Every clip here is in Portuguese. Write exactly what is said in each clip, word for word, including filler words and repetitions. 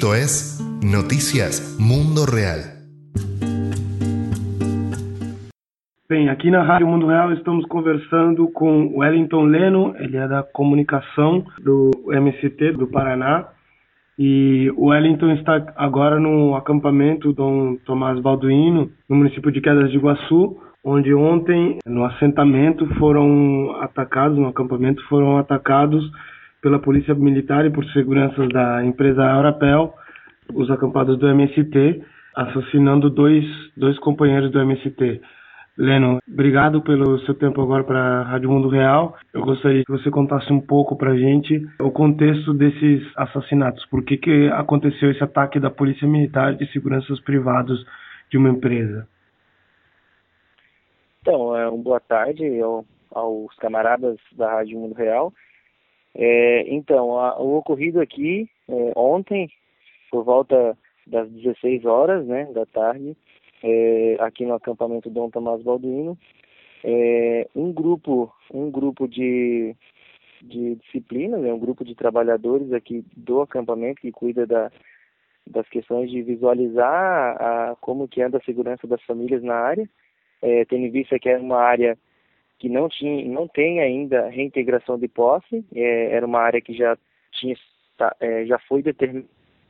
Esto es Noticias Mundo Real. Bem, aqui na Rádio Mundo Real estamos conversando com o Wellington Leno, ele é da comunicação do M S T do Paraná, e o Wellington está agora no acampamento Dom Tomás Balduino, no município de Quedas de Iguaçu, onde ontem, no assentamento, foram atacados, no acampamento, foram atacados pela Polícia Militar e por seguranças da empresa Aurapel, os acampados do M S T, assassinando dois, dois companheiros do M S T. Leno, obrigado pelo seu tempo agora para a Rádio Mundo Real. Eu gostaria que você contasse um pouco para a gente o contexto desses assassinatos. Por que, que aconteceu esse ataque da Polícia Militar de seguranças privados de uma empresa? Então, é, uma boa tarde ao, aos camaradas da Rádio Mundo Real. É, então, a, o ocorrido aqui é, ontem, por volta das dezesseis horas, né, da tarde, é, aqui no acampamento Dom Tomás Balduino, é, um grupo, um grupo de, de disciplinas, né, um grupo de trabalhadores aqui do acampamento que cuida da, das questões de visualizar a, como que anda a segurança das famílias na área, é, tendo em vista que é uma área que não tinha, não tem ainda reintegração de posse, é, era uma área que já tinha, tá, é, já foi determinada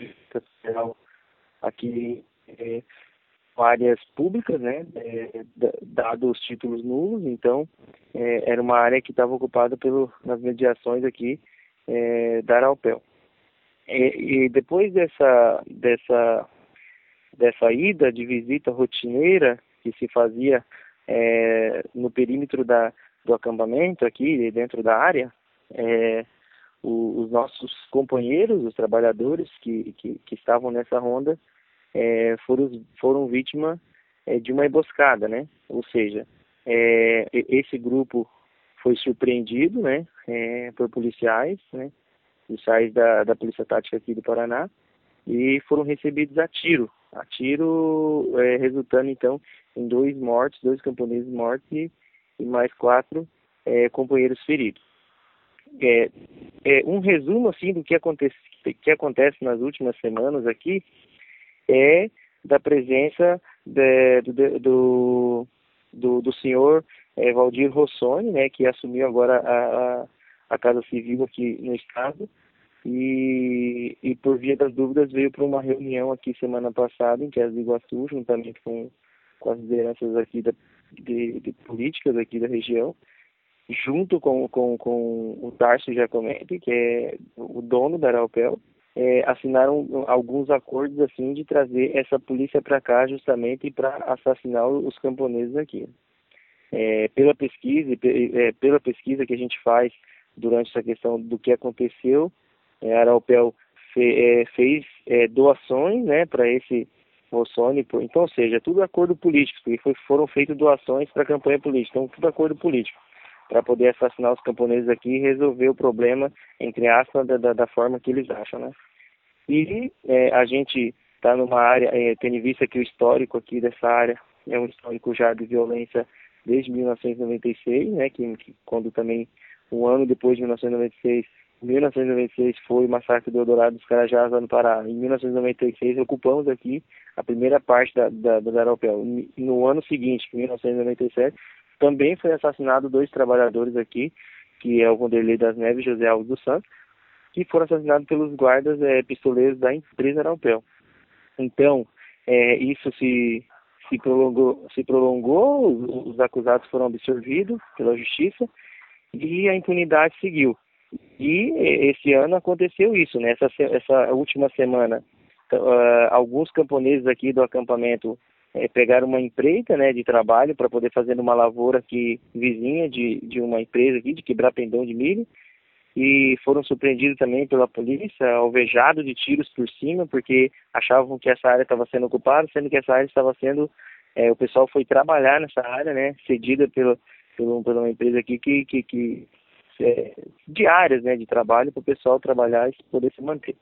aqui, é, áreas públicas, né, é, dados os títulos nulos, então é, era uma área que estava ocupada pelo, nas mediações aqui é, da Aurapel. E, e depois dessa, dessa, dessa ida de visita rotineira que se fazia é, no perímetro da, do acampamento aqui, dentro da área, é, o, os nossos companheiros, os trabalhadores que, que, que estavam nessa ronda, É, foram, foram vítima é, de uma emboscada, né? Ou seja, é, esse grupo foi surpreendido, né, é, por policiais, né, policiais da, da Polícia Tática aqui do Paraná, e foram recebidos a tiro, a tiro é, resultando então em dois mortos, dois camponeses mortos e, e mais quatro é, companheiros feridos. É, é, um resumo assim do que acontece, que acontece nas últimas semanas aqui é da presença de, do, do, do, do senhor é, Valdir Rossoni, né, que assumiu agora a, a, a Casa Civil aqui no estado, e, e por via das dúvidas veio para uma reunião aqui semana passada em Quedas de Iguaçu, juntamente com, com as lideranças aqui da, de, de políticas aqui da região, junto com, com, com o Tarso Giacometti, que é o dono da Aurapel. É, assinaram alguns acordos assim de trazer essa polícia para cá justamente para assassinar os camponeses aqui. É, pela pesquisa, é, pela pesquisa que a gente faz durante essa questão do que aconteceu, é, a Aurapel fe, é, fez é, doações, né, para esse Rossoni, então, ou seja, tudo acordo político, e foi, foram feitas doações para a campanha política, então tudo acordo político, para poder assassinar os camponeses aqui e resolver o problema, entre aspas, da, da, da forma que eles acham, né? E é, a gente está numa área, é, tendo em vista que o histórico aqui dessa área é um histórico já de violência desde mil novecentos e noventa e seis, né? Que, que quando também, um ano depois de mil novecentos e noventa e seis, mil novecentos e noventa e seis foi o massacre do Eldorado dos Carajás lá no Pará. Em mil novecentos e noventa e seis ocupamos aqui a primeira parte da, da, da Aurapel. No ano seguinte, em mil novecentos e noventa e sete, também foi assassinado dois trabalhadores aqui, que é o Vanderlei das Neves e José Alves dos Santos, que foram assassinados pelos guardas é, pistoleiros da empresa Aurapel. Então, é, isso se, se prolongou, se prolongou os, os acusados foram absorvidos pela justiça e a impunidade seguiu. E esse ano aconteceu isso, né? Essa, essa última semana, uh, alguns camponeses aqui do acampamento É, pegaram uma empreita, né, de trabalho para poder fazer uma lavoura aqui vizinha de, de uma empresa aqui, de quebrar pendão de milho, e foram surpreendidos também pela polícia, alvejados de tiros por cima, porque achavam que essa área estava sendo ocupada, sendo que essa área estava sendo, é, o pessoal foi trabalhar nessa área, né, cedida pelo, pelo, pela uma empresa aqui que, que, que é, de áreas, né, de trabalho para o pessoal trabalhar e poder se manter.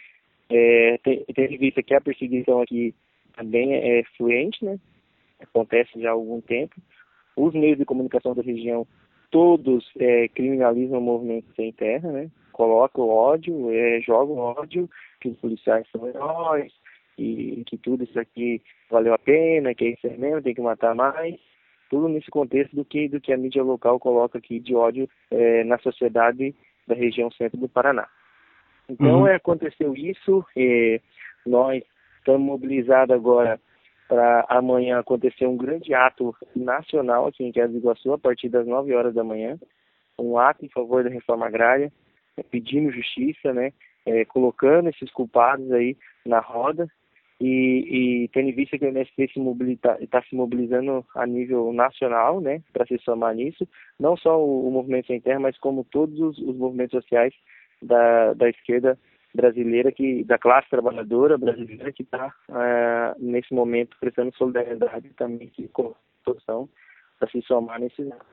É, tem, tem em vista que a perseguição aqui também é fluente, né? Acontece já há algum tempo. Os meios de comunicação da região, todos é, criminalizam o movimento sem terra, né? Colocam ódio, é, jogam ódio que os policiais são heróis, e que tudo isso aqui valeu a pena, que é isso aí mesmo, tem que matar mais. Tudo nesse contexto do que, do que a mídia local coloca aqui de ódio é, na sociedade da região centro do Paraná. Então, Uhum. é, aconteceu isso, e nós estamos mobilizados agora para amanhã acontecer um grande ato nacional aqui em Quezon do Iguaçu, a partir das nove horas da manhã, um ato em favor da reforma agrária, é, pedindo justiça, né, é, colocando esses culpados aí na roda, e, e tendo em vista que o M S T se mobiliza, está se mobilizando a nível nacional, né, para se somar nisso, não só o, o Movimento Sem Terra, mas como todos os, os movimentos sociais da, da esquerda brasileira, que, da classe trabalhadora brasileira, que está, uh, nesse momento, prestando solidariedade também com a solução para se somar nesses atos.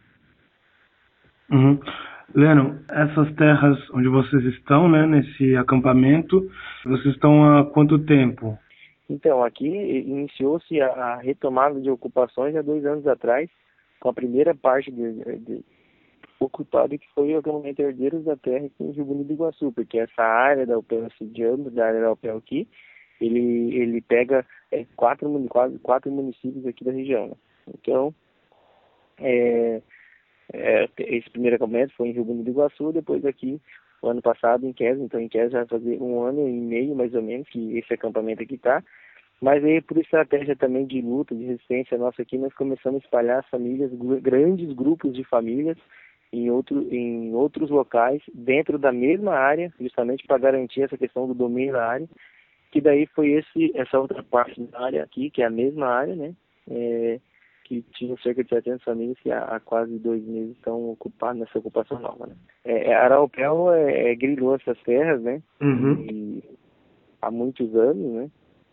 Uhum. Leno, essas terras onde vocês estão, né, nesse acampamento, vocês estão há quanto tempo? Então, aqui iniciou-se a retomada de ocupações há dois anos atrás, com a primeira parte de, de ocupada, que foi o acampamento Herdeiros da Terra aqui em Rio Bonito do Iguaçu, porque essa área da U P E L, esse diâmetro da área da U P E L aqui, ele, ele pega é, quatro, quase quatro municípios aqui da região, né? Então, é, é, esse primeiro acampamento foi em Rio Bonito do Iguaçu, depois aqui, o ano passado em Quezon, então em Quezon já vai fazer um ano e meio, mais ou menos, que esse acampamento aqui está. Mas aí, por estratégia também de luta, de resistência nossa aqui, nós começamos a espalhar as famílias, grandes grupos de famílias, em, outro, em outros locais, dentro da mesma área, justamente para garantir essa questão do domínio da área, que daí foi esse, essa outra parte da área aqui, que é a mesma área, né, é, que tinha cerca de setecentas famílias que há, há quase dois meses estão ocupadas nessa ocupação nova, né. É, a Araupel é, é, grilhou essas terras, né, Uhum. e, há muitos anos, né,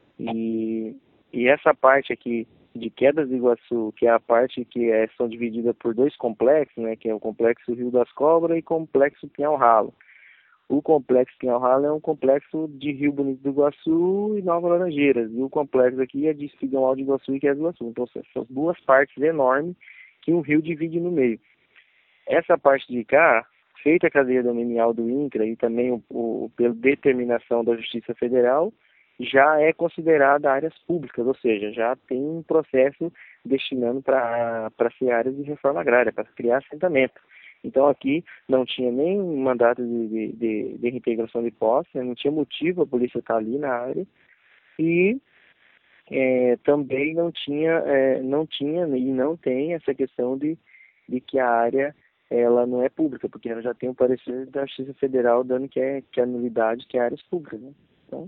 e, e essa parte aqui de Quedas do Iguaçu, que é a parte que é, são divididas por dois complexos, né, que é o complexo Rio das Cobras e o complexo Pinhal Ralo. O complexo Pinhal Ralo é um complexo de Rio Bonito do Iguaçu e Nova Laranjeiras, e o complexo aqui é de Espigão Alto do Iguaçu e Quedas do Iguaçu. Então são duas partes enormes que um rio divide no meio. Essa parte de cá, feita a cadeia dominial do INCRA e também o, o, pela determinação da Justiça Federal, já é considerada áreas públicas, ou seja, já tem um processo destinando para ser áreas de reforma agrária, para criar assentamento. Então aqui não tinha nem mandato de, de, de reintegração de posse, não tinha motivo a polícia estar ali na área, e é, também não tinha, é, não tinha e não tem essa questão de, de que a área ela não é pública, porque ela já tem o parecer da Justiça Federal dando que é, que é nulidade, que é áreas públicas, né? Então,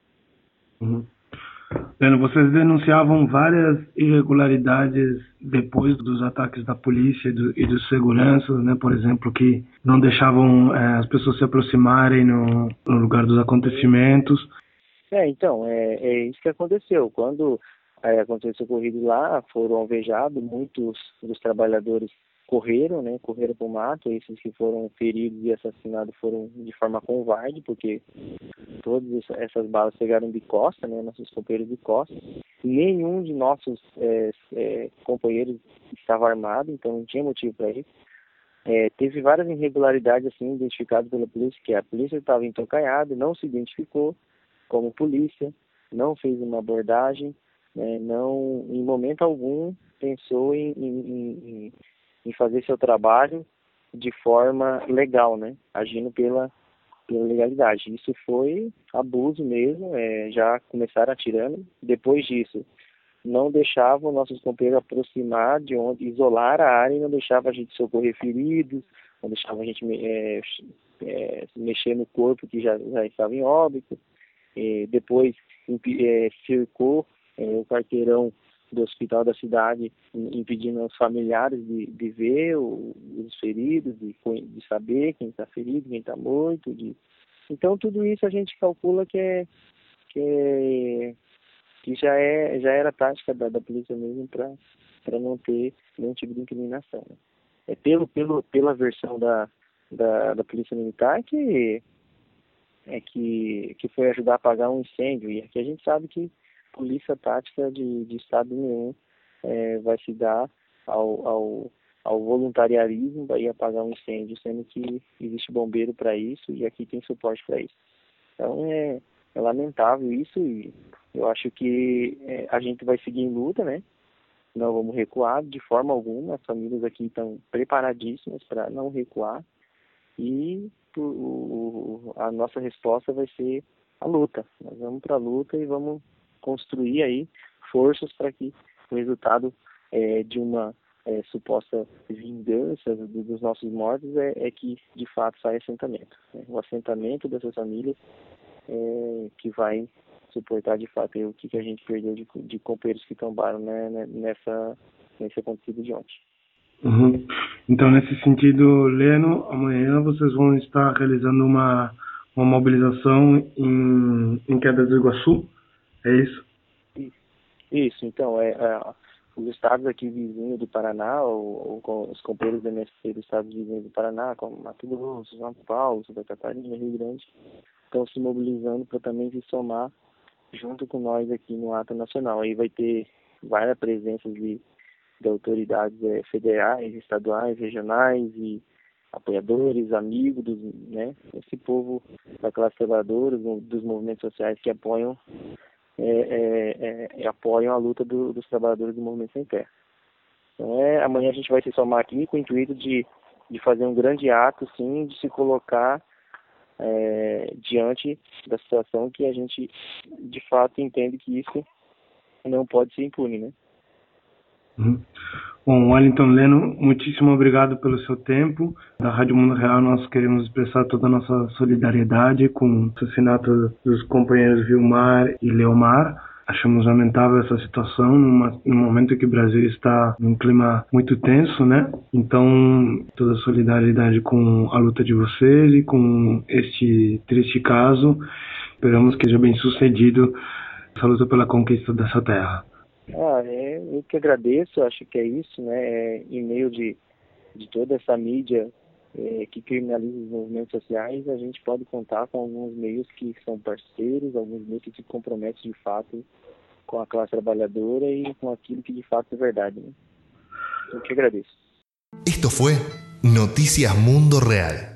Uhum. Leno, vocês denunciavam várias irregularidades depois dos ataques da polícia e, do, e dos seguranças, né? Por exemplo, que não deixavam é, as pessoas se aproximarem no, no lugar dos acontecimentos. É, então, é, é isso que aconteceu. Quando é, aconteceu o ocorrido lá, foram alvejados, muitos dos trabalhadores correram, né, correram para o mato, esses que foram feridos e assassinados foram de forma covarde, porque todas essas balas pegaram de costa, né, nossos companheiros de costa. Nenhum de nossos é, é, companheiros estava armado, então não tinha motivo para isso. É, teve várias irregularidades assim identificadas pela polícia, que a polícia estava entocaiada, não se identificou como polícia, não fez uma abordagem, né, não, em momento algum, pensou em, em, em, em fazer seu trabalho de forma legal, né, agindo pela, pela legalidade. Isso foi abuso mesmo, é, já começaram atirando. Depois disso, não deixavam nossos companheiros aproximar de onde, isolar a área e não deixava a gente socorrer feridos, não deixava a gente é, é, mexer no corpo que já, já estava em óbito. E depois é, cercou é, o quarteirão do hospital da cidade, impedindo aos familiares de, de ver o, os feridos, de, de saber quem está ferido, quem está morto. De... Então tudo isso a gente calcula que é que, é, que já, é, já era tática da, da polícia mesmo para não ter nenhum tipo de incriminação. Né? É pelo, pelo, pela versão da, da, da polícia militar que é que, que foi ajudar a apagar um incêndio, e aqui a gente sabe que polícia tática de, de estado nenhum é, vai se dar ao, ao, ao voluntariarismo para ir apagar um incêndio, sendo que existe bombeiro para isso e aqui tem suporte para isso. Então é, é lamentável isso e eu acho que é, a gente vai seguir em luta, né? Não vamos recuar de forma alguma. As famílias aqui estão preparadíssimas para não recuar e o, a nossa resposta vai ser a luta. Nós vamos para a luta e vamos construir aí forças para que o resultado é, de uma é, suposta vingança dos nossos mortos é, é que de fato sai assentamento. Né? O assentamento dessas famílias é, que vai suportar de fato o que, que a gente perdeu de, de companheiros que tombaram, né, nessa, nesse acontecido de ontem. Uhum. Então, nesse sentido, Leno, amanhã vocês vão estar realizando uma, uma mobilização em, em Quedas do Iguaçu, é isso? Isso, então, é, é os estados aqui vizinhos do Paraná, ou, ou os companheiros do M S T dos estados vizinhos do Paraná, como Mato Grosso, São Paulo, Santa Catarina, Rio Grande, estão se mobilizando para também se somar junto com nós aqui no ato nacional. Aí vai ter várias presenças de, de autoridades é, federais, estaduais, regionais e apoiadores, amigos, dos, né? Esse povo da classe trabalhadora, dos movimentos sociais que apoiam é, é, é, apoiam a luta do, dos trabalhadores do movimento sem terra. Então, é, amanhã a gente vai se somar aqui com o intuito de, de fazer um grande ato, sim, de se colocar É, diante da situação que a gente de fato entende que isso não pode ser impune, né? Uhum. Bom, Wellington Leno, muitíssimo obrigado pelo seu tempo. Da Rádio Mundo Real nós queremos expressar toda a nossa solidariedade com o assassinato dos companheiros Vilmar e Leomar. Achamos lamentável essa situação, numa, num momento que o Brasil está num clima muito tenso, né? Então, toda a solidariedade com a luta de vocês e com este triste caso. Esperamos que seja bem sucedido essa luta pela conquista dessa terra. Ah, é, eu que agradeço, acho que é isso, né? É, em meio de, de toda essa mídia é, que criminaliza os movimentos sociais, a gente pode contar com alguns meios que são parceiros, alguns meios que se comprometem de fato com a classe trabalhadora e com aquilo que de fato é verdade, né? Eu que agradeço. Esto fue Noticias Mundo Real.